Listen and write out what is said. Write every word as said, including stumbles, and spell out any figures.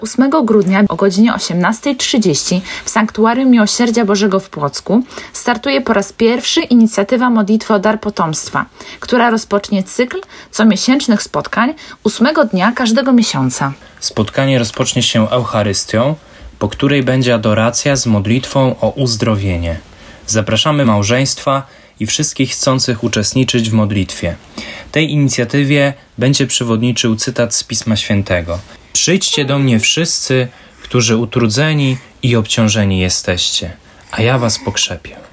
ósmego grudnia o godzinie osiemnasta trzydzieści w Sanktuarium Miłosierdzia Bożego w Płocku startuje po raz pierwszy inicjatywa Modlitwy o dar potomstwa, która rozpocznie cykl comiesięcznych spotkań ósmego dnia każdego miesiąca. Spotkanie rozpocznie się Eucharystią, po której będzie adoracja z modlitwą o uzdrowienie. Zapraszamy małżeństwa i wszystkich chcących uczestniczyć w modlitwie. Tej inicjatywie będzie przewodniczył cytat z Pisma Świętego. Przyjdźcie do mnie wszyscy, którzy utrudzeni i obciążeni jesteście, a ja was pokrzepię.